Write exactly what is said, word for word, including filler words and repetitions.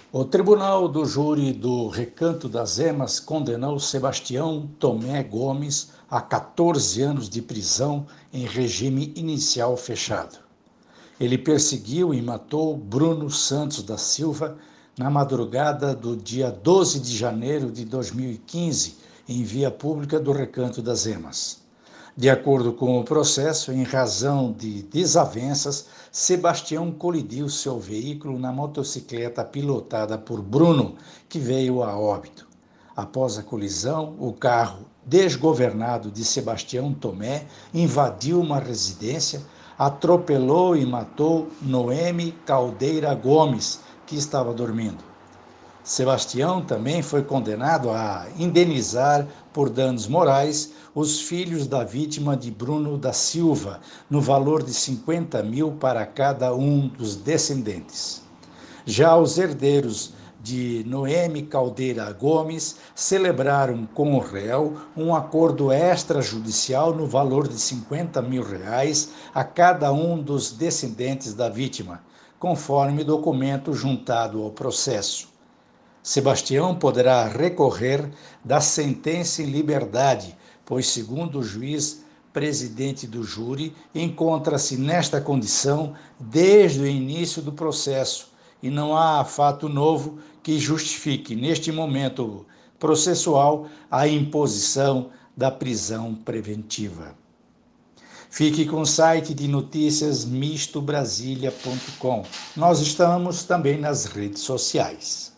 O Tribunal do Júri do Recanto das Emas condenou Sebastião Tomé Gomes a quatorze anos de prisão em regime inicial fechado. Ele perseguiu e matou Bruno Santos da Silva na madrugada do dia doze de janeiro de dois mil e quinze, em via pública do Recanto das Emas. De acordo com o processo, em razão de desavenças, Sebastião colidiu seu veículo na motocicleta pilotada por Bruno, que veio a óbito. Após a colisão, o carro desgovernado de Sebastião Tomé invadiu uma residência, atropelou e matou Noemi Caldeira Gomes, que estava dormindo. Sebastião também foi condenado a indenizar por danos morais os filhos da vítima de Bruno da Silva, no valor de cinquenta mil para cada um dos descendentes. Já os herdeiros de Noemi Caldeira Gomes celebraram com o réu um acordo extrajudicial no valor de cinquenta mil reais a cada um dos descendentes da vítima, conforme documento juntado ao processo. Sebastião poderá recorrer da sentença em liberdade, pois, segundo o juiz presidente do júri, encontra-se nesta condição desde o início do processo e não há fato novo que justifique, neste momento processual, a imposição da prisão preventiva. Fique com o site de notícias misto brasilia ponto com. Nós estamos também nas redes sociais.